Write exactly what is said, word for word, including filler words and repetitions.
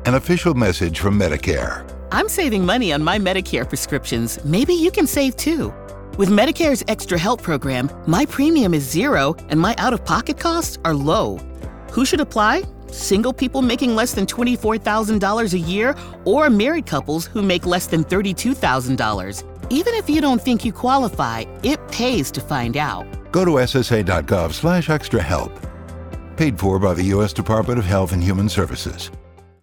An official message from Medicare. I'm saving money on my Medicare prescriptions. Maybe you can save too. With Medicare's Extra Help program, my premium is zero and my out-of-pocket costs are low. Who should apply? Single people making less than twenty-four thousand dollars a year or married couples who make less than thirty-two thousand dollars. Even if you don't think you qualify, it pays to find out. Go to S S A dot gov slash extra help. Paid for by the U S Department of Health and Human Services.